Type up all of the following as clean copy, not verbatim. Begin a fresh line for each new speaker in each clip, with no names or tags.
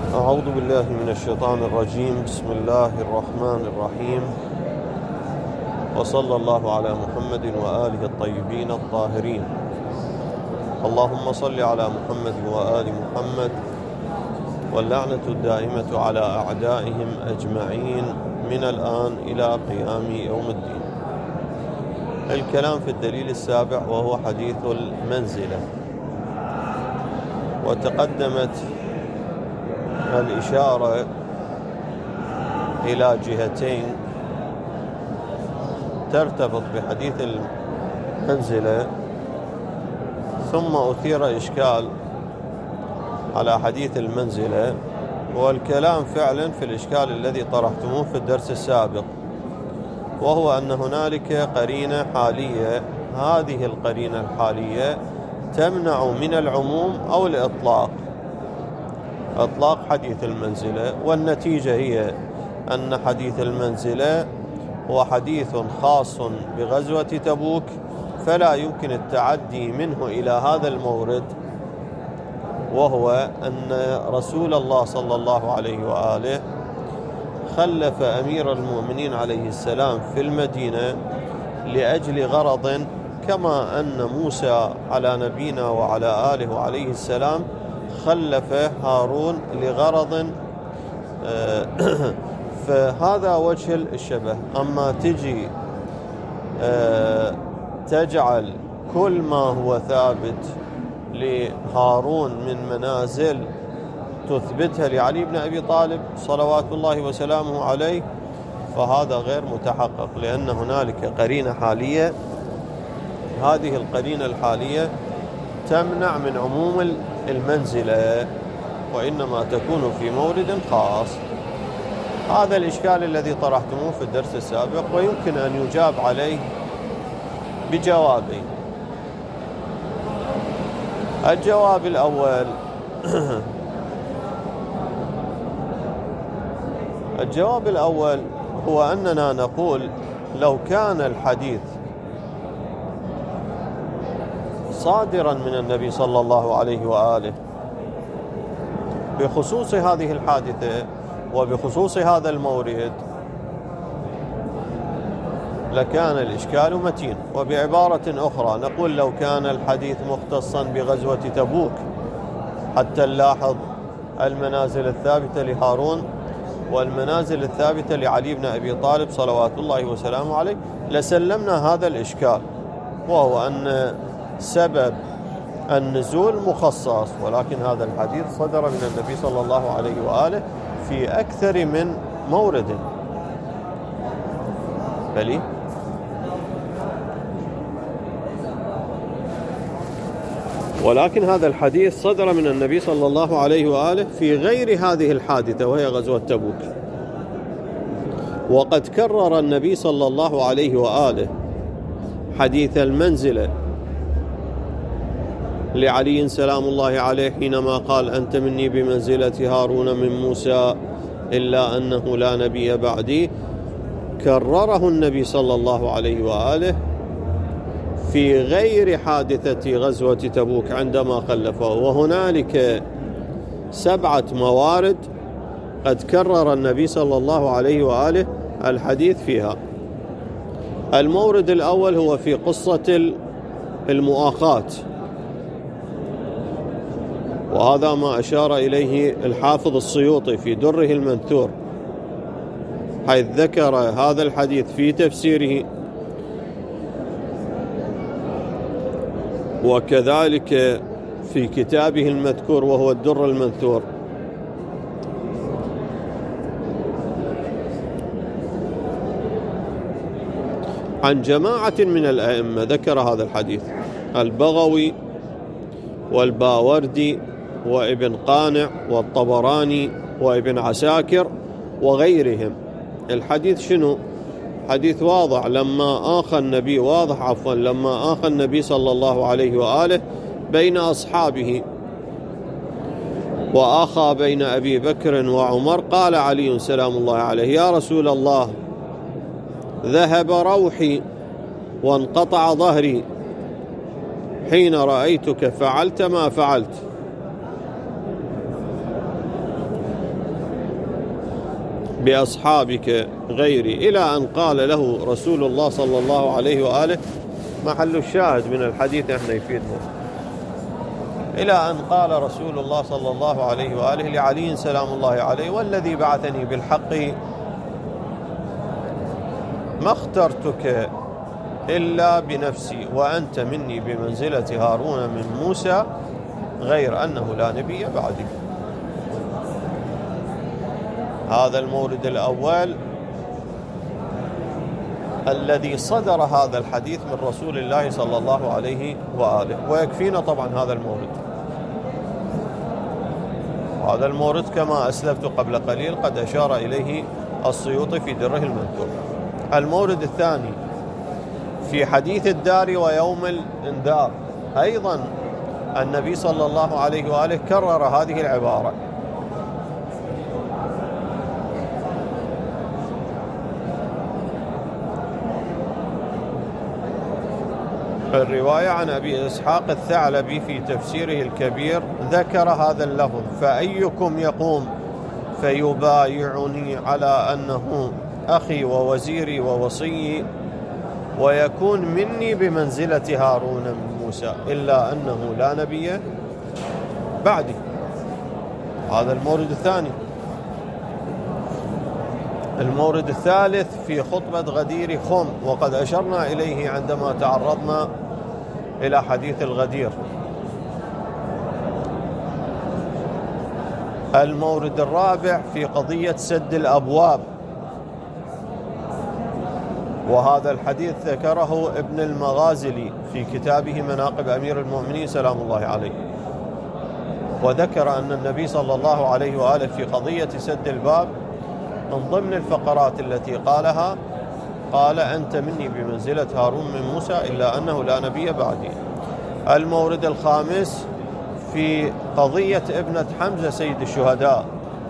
أعوذ بالله من الشيطان الرجيم. بسم الله الرحمن الرحيم، وصلى الله على محمد وآله الطيبين الطاهرين. اللهم صل على محمد وآل محمد، واللعنة الدائمة على أعدائهم أجمعين من الآن إلى قيام يوم الدين. الكلام في الدليل السابع وهو حديث المنزلة، وتقدمت الإشارة إلى جهتين ترتبط بحديث المنزلة، ثم أثير إشكال على حديث المنزلة، والكلام فعلا في الإشكال الذي طرحتموه في الدرس السابق، وهو أن هنالك قرينة حالية. هذه القرينة الحالية تمنع من العموم أو الإطلاق، إطلاق حديث المنزلة. والنتيجة هي أن حديث المنزلة هو حديث خاص بغزوة تبوك، فلا يمكن التعدي منه إلى هذا المورد، وهو أن رسول الله صلى الله عليه وآله خلف أمير المؤمنين عليه السلام في المدينة لأجل غرض، كما أن موسى على نبينا وعلى آله وعليه السلام خلف هارون لغرض. فهذا وجه الشبه. أما تجي تجعل كل ما هو ثابت لهارون من منازل تثبتها لعلي بن أبي طالب صلوات الله وسلامه عليه، فهذا غير متحقق، لأن هنالك قرينة حالية. هذه القرينة الحالية تمنع من عموم المنزلة، وإنما تكون في مورد خاص. هذا الإشكال الذي طرحتموه في الدرس السابق، ويمكن أن يجاب عليه بجوابين. الجواب الأول الجواب الأول هو أننا نقول لو كان الحديث صادرا من النبي صلى الله عليه وآله بخصوص هذه الحادثة وبخصوص هذا المورد، لكان الإشكال متين. وبعبارة أخرى نقول لو كان الحديث مختصا بغزوة تبوك حتى نلاحظ المنازل الثابتة لهارون والمنازل الثابتة لعلي بن أبي طالب صلوات الله وسلامه عليه، لسلمنا هذا الإشكال، وهو أن سبب النزول مخصص. ولكن هذا الحديث صدر من النبي صلى الله عليه وآله في أكثر من مورد. بلي ولكن هذا الحديث صدر من النبي صلى الله عليه وآله في غير هذه الحادثة وهي غزوة تبوك. وقد كرر النبي صلى الله عليه وآله حديث المنزلة لعلي سلام الله عليه حينما قال أنت مني بمنزلة هارون من موسى إلا أنه لا نبي بعدي. كرره النبي صلى الله عليه وآله في غير حادثة غزوة تبوك عندما خلفه، وهنالك 7 موارد قد كرر النبي صلى الله عليه وآله الحديث فيها. المورد الأول هو في قصة المؤاخاة، وهذا ما أشار إليه الحافظ السيوطي في دره المنثور، حيث ذكر هذا الحديث في تفسيره، وكذلك في كتابه المذكور وهو الدر المنثور. عن جماعة من الأئمة ذكر هذا الحديث: البغوي والباوردي وابن قانع والطبراني وابن عساكر وغيرهم. الحديث شنو؟ حديث واضح. لما آخى النبي صلى الله عليه وآله بين أصحابه وآخى بين أبي بكر وعمر، قال علي سلام الله عليه: يا رسول الله، ذهب روحي وانقطع ظهري حين رأيتك فعلت ما فعلت. بأصحابك غيري، إلى أن قال له رسول الله صلى الله عليه وآله، محل الشاهد من الحديث احنا يفيدنا، إلى أن قال رسول الله صلى الله عليه وآله لعلي سلام الله عليه: والذي بعثني بالحق ما اخترتك إلا بنفسي، وأنت مني بمنزلة هارون من موسى، غير أنه لا نبي بعدي. هذا المورد الأول الذي صدر هذا الحديث من رسول الله صلى الله عليه وآله، ويكفينا طبعا هذا المورد. هذا المورد كما أسلفت قبل قليل قد أشار إليه السيوطي في دره المنثور. المورد الثاني في حديث الدار ويوم الإنذار، أيضا النبي صلى الله عليه وآله كرر هذه العبارة: الرواية عن أبي إسحاق الثعلبي في تفسيره الكبير ذكر هذا اللفظ: فأيكم يقوم فيبايعني على أنه أخي ووزيري ووصيي ويكون مني بمنزلة هارون من موسى، إلا أنه لا نبي بعدي. هذا المورد الثاني. المورد الثالث في خطبة غدير خم، وقد أشرنا إليه عندما تعرضنا إلى حديث الغدير. المورد الرابع في قضية سد الأبواب، وهذا الحديث ذكره ابن المغازلي في كتابه مناقب أمير المؤمنين سلام الله عليه، وذكر أن النبي صلى الله عليه وآله في قضية سد الباب من ضمن الفقرات التي قالها قال: أنت مني بمنزلة هارون من موسى، إلا أنه لا نبي بعدي. المورد الخامس في قضية ابنة حمزة سيد الشهداء،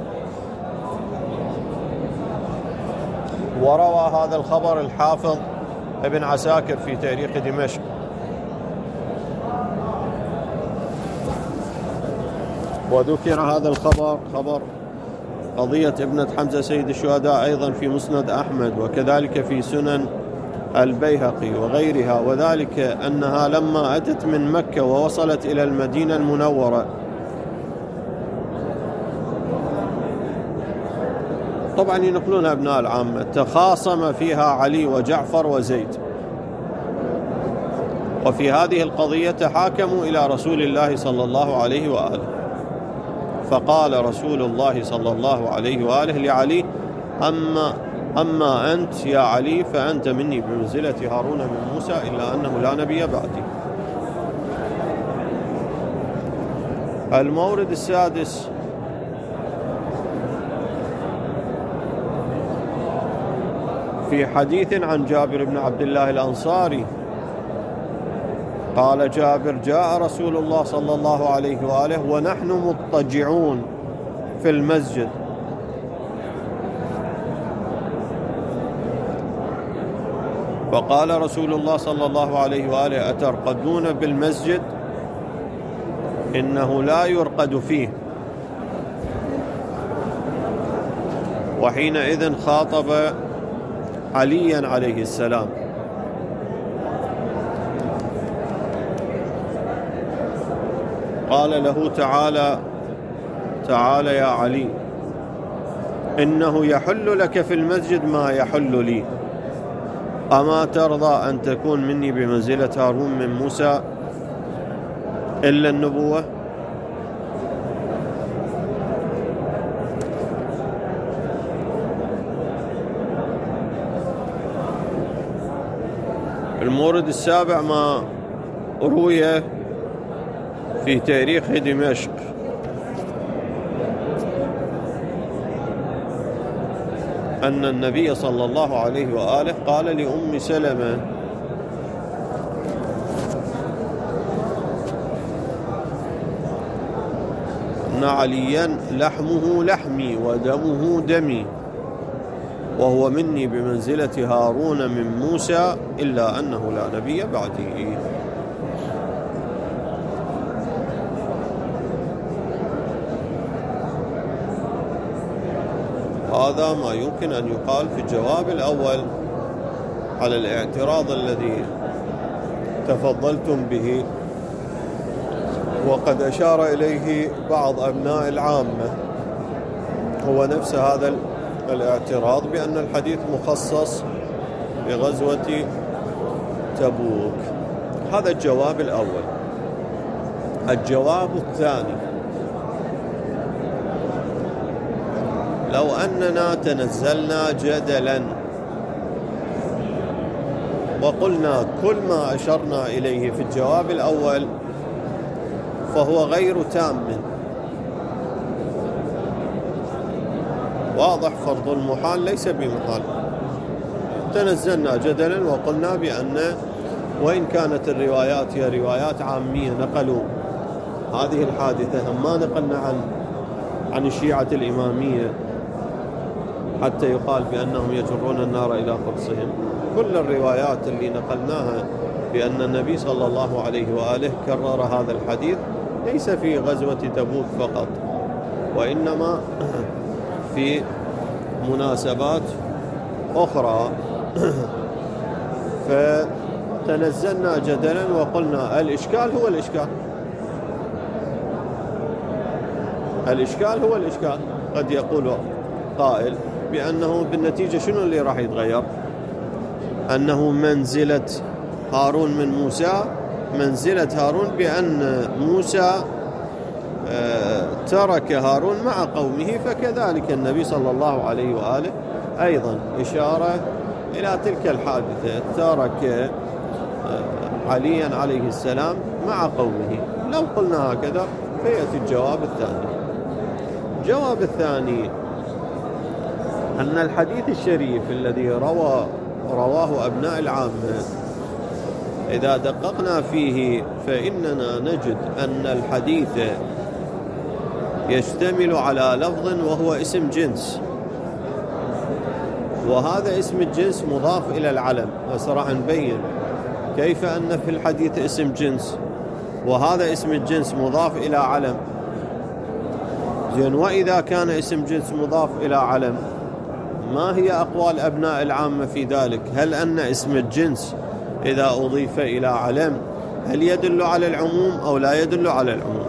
وروى هذا الخبر الحافظ ابن عساكر في تاريخ دمشق. وذكر هذا الخبر، خبر قضية ابنة حمزة سيد الشهداء، أيضا في مسند أحمد، وكذلك في سنن البيهقي وغيرها، وذلك أنها لما أتت من مكة ووصلت إلى المدينة المنورة، طبعا ينقلون أبناء العامة، تخاصم فيها علي وجعفر وزيد، وفي هذه القضية تحاكموا إلى رسول الله صلى الله عليه وآله، فقال رسول الله صلى الله عليه وآله لعلي: أما أنت يا علي فأنت مني بمنزلة هارون من موسى، إلا أنه لا نبي بعدي. المورد السادس في حديث عن جابر بن عبد الله الأنصاري، قال جابر: جاء رسول الله صلى الله عليه وآله ونحن مضطجعون في المسجد، فقال رسول الله صلى الله عليه وآله: أترقدون بالمسجد؟ إنه لا يرقد فيه. وحينئذ خاطب عليا عليه السلام، قال له: تعالى يا علي، إنه يحل لك في المسجد ما يحل لي، أما ترضى أن تكون مني بمنزلة هارون من موسى إلا النبوة؟ المورد السابع ما روي في تاريخ دمشق أن النبي صلى الله عليه وآله قال لأم سلمة: أن عليا لحمه لحمي ودمه دمي، وهو مني بمنزلة هارون من موسى، إلا أنه لا نبي بعده. هذا ما يمكن أن يقال في الجواب الأول على الاعتراض الذي تفضلتم به، وقد أشار إليه بعض أبناء العامة، هو نفس هذا الاعتراض بأن الحديث مخصص بغزوة تبوك. هذا الجواب الأول. الجواب الثاني: لو أننا تنزلنا جدلا وقلنا كل ما أشرنا إليه في الجواب الأول فهو غير تام، واضح فرض المحال ليس بمحال. تنزلنا جدلا وقلنا بأن وإن كانت الروايات هي روايات عامية نقلوا هذه الحادثة، ما نقلنا عن الشيعة الإمامية حتى يقال بأنهم يجرون النار إلى قرصهم. كل الروايات اللي نقلناها بأن النبي صلى الله عليه وآله كرر هذا الحديث ليس في غزوة تبوك فقط، وإنما في مناسبات أخرى. فتنزلنا جدلا وقلنا الإشكال هو الإشكال هو الإشكال. قد يقول قائل بأنه بالنتيجة شنو اللي راح يتغير؟ أنه منزلة هارون من موسى منزلة هارون، بأن موسى ترك هارون مع قومه، فكذلك النبي صلى الله عليه وآله أيضا إشارة إلى تلك الحادثة، ترك عليا عليه السلام مع قومه. لو قلنا هكذا فيأتي الجواب الثاني. الجواب الثاني أن الحديث الشريف الذي رواه أبناء العامة إذا دققنا فيه فإننا نجد أن الحديث يشتمل على لفظ وهو اسم جنس، وهذا اسم الجنس مضاف إلى العلم. وسراح نبين كيف أن في الحديث اسم جنس وهذا اسم الجنس مضاف إلى علم. زين، وإذا كان اسم جنس مضاف إلى علم ما هي أقوال أبناء العامة في ذلك؟ هل أن اسم الجنس إذا أضيف إلى علم هل يدل على العموم أو لا يدل على العموم؟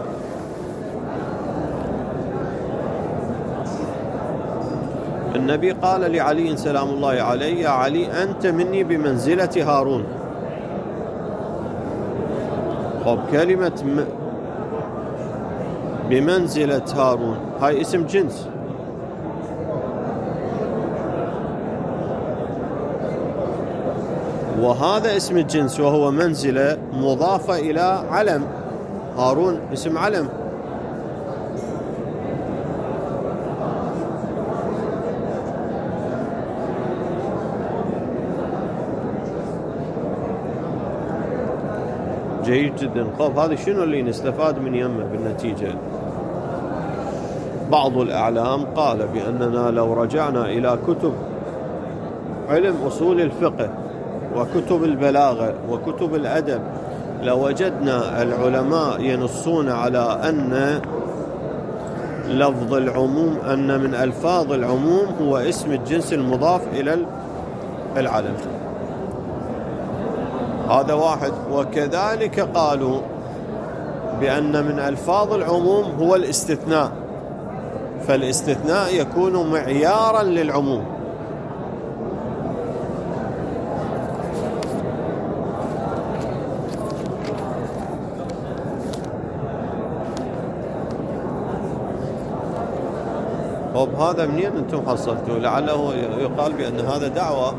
النبي قال لعلي سلام الله عليه: يا علي أنت مني بمنزلة هارون. خب، كلمة بمنزلة هارون هاي اسم جنس، وهذا اسم الجنس وهو منزلة مضافة إلى علم. هارون اسم علم. جيد جدا. طب هذا شنو اللي نستفاد من يمه بالنتيجة؟ بعض الأعلام قال بأننا لو رجعنا إلى كتب علم أصول الفقه وكتب البلاغة وكتب الأدب لوجدنا العلماء ينصون على أن لفظ العموم، أن من ألفاظ العموم هو اسم الجنس المضاف إلى العلم. هذا واحد. وكذلك قالوا بأن من ألفاظ العموم هو الاستثناء، فالاستثناء يكون معيارا للعموم. طب هذا منين أنتم حصلتوا؟ لعله يقال بأن هذا دعوة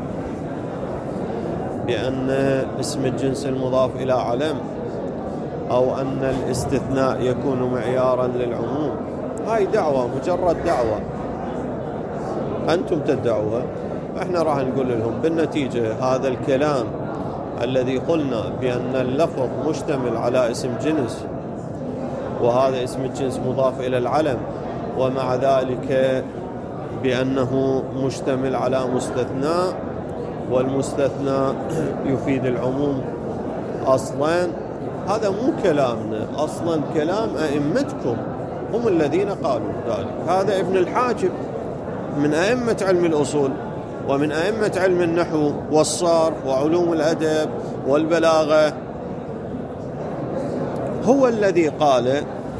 بأن اسم الجنس المضاف إلى علم أو أن الاستثناء يكون معيارا للعموم. هاي دعوة، مجرد دعوة أنتم تدعوها، احنا راح نقول لهم بالنتيجة هذا الكلام الذي قلنا بأن اللفظ مشتمل على اسم جنس وهذا اسم الجنس مضاف إلى العلم، ومع ذلك بأنه مشتمل على مستثنى، والمستثنى يفيد العموم. أصلا هذا مو كلامنا، أصلا كلام أئمتكم هم الذين قالوا ذلك. هذا ابن الحاجب من أئمة علم الأصول ومن أئمة علم النحو والصرف وعلوم الأدب والبلاغة، هو الذي قال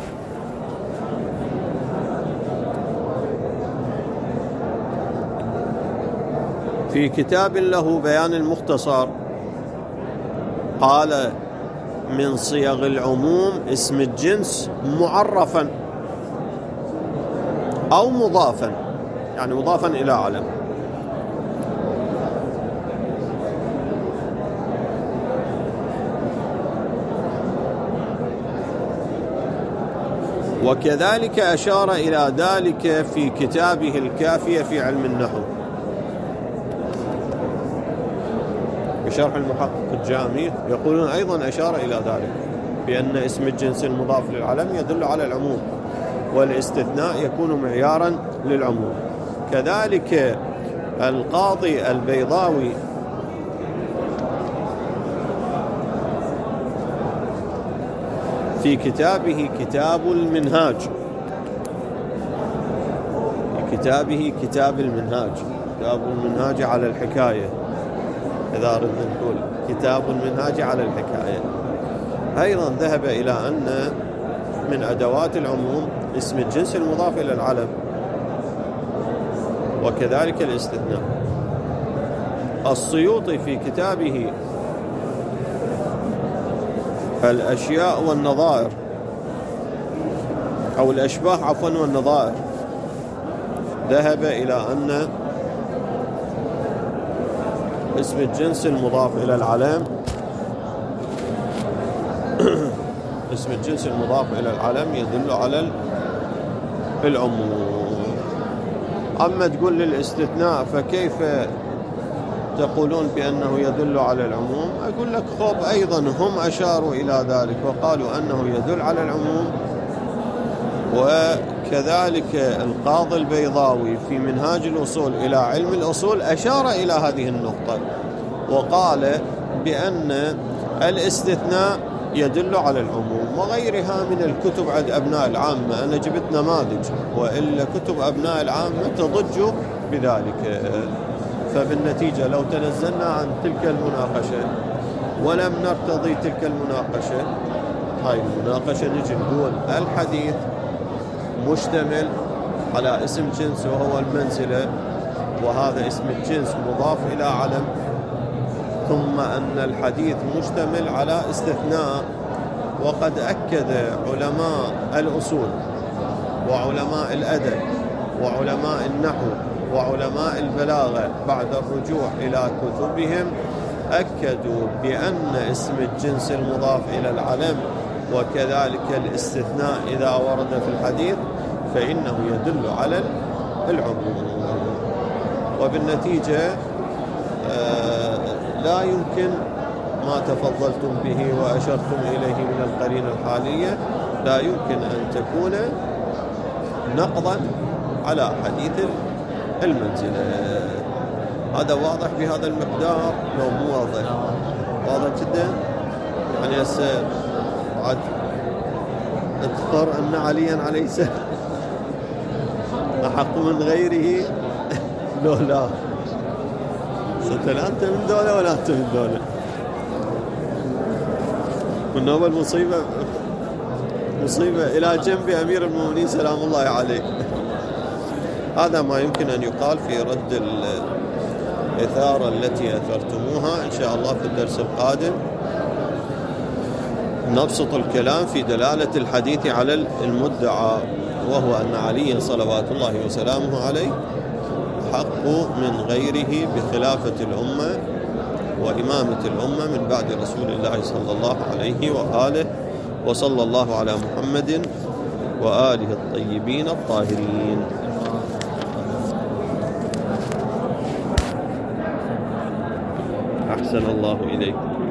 في كتاب له بيان المختصر، قال: من صيغ العموم اسم الجنس معرفا أو مضافا، يعني مضافا إلى علم. وكذلك أشار إلى ذلك في كتابه الكافية في علم النحو بشرح المحقق الجامي، يقولون أيضا أشار إلى ذلك بأن اسم الجنس المضاف للعلم يدل على العموم، والاستثناء يكون معيارا للعموم. كذلك القاضي البيضاوي في كتابه كتاب المنهاج، في كتابه كتاب المنهاج، كتاب المنهاج على الحكاية، إذا أردنا نقول كتاب المنهاج على الحكاية، أيضا ذهب إلى أن من أدوات العموم اسم الجنس المضاف إلى العلم، وكذلك الاستثناء. السيوطي في كتابه الأشياء والنظائر، أو الأشباه عفوا والنظائر، ذهب إلى أن اسم الجنس المضاف إلى العلم اسم الجنس المضاف إلى العلم يدل على العموم. أما تقول للاستثناء فكيف تقولون بأنه يدل على العموم؟ أقول لك خب أيضا هم أشاروا إلى ذلك وقالوا أنه يدل على العموم، وكذلك القاضي البيضاوي في منهاج الوصول إلى علم الأصول أشار إلى هذه النقطة وقال بأن الاستثناء يدل على العموم، وغيرها من الكتب عند أبناء العامة. أنا جبت نماذج، وإلا كتب أبناء العامة تضج بذلك. فبالنتيجة لو تنزلنا عن تلك المناقشة ولم نرتضي تلك المناقشة، هاي المناقشة نجي نقول الحديث مشتمل على اسم جنس وهو المنزلة، وهذا اسم الجنس مضاف إلى علم، ثم أن الحديث مشتمل على استثناء. وقد أكد علماء الأصول وعلماء الأدب وعلماء النحو وعلماء البلاغة بعد الرجوع إلى كتبهم، أكدوا بأن اسم الجنس المضاف إلى العلم وكذلك الاستثناء إذا ورد في الحديث فإنه يدل على العموم. وبالنتيجة لا يمكن ما تفضلتم به وأشرتم إليه من القرينة الحالية، لا يمكن أن تكون نقضا على حديث المنزلة. هذا واضح بهذا المقدار لو مو واضح؟ واضح جدا. يعني هسه عاد اذكر أن عليا عليه السلام أحق من غيره لو لا لا أنت من دولة ولا أنت من دولة. والنوبة مصيبة إلى جنب أمير المؤمنين سلام الله عليه. هذا ما يمكن أن يقال في رد الإثارة التي أثرتموها. إن شاء الله في الدرس القادم نبسط الكلام في دلالة الحديث على المدعى، وهو أن علي صلوات الله وسلامه عليه حق من غيره بخلافة الأمة وإمامة الأمة من بعد رسول الله صلى الله عليه وآله، وصلى الله على محمد وآله الطيبين الطاهرين. أحسن الله إليكم.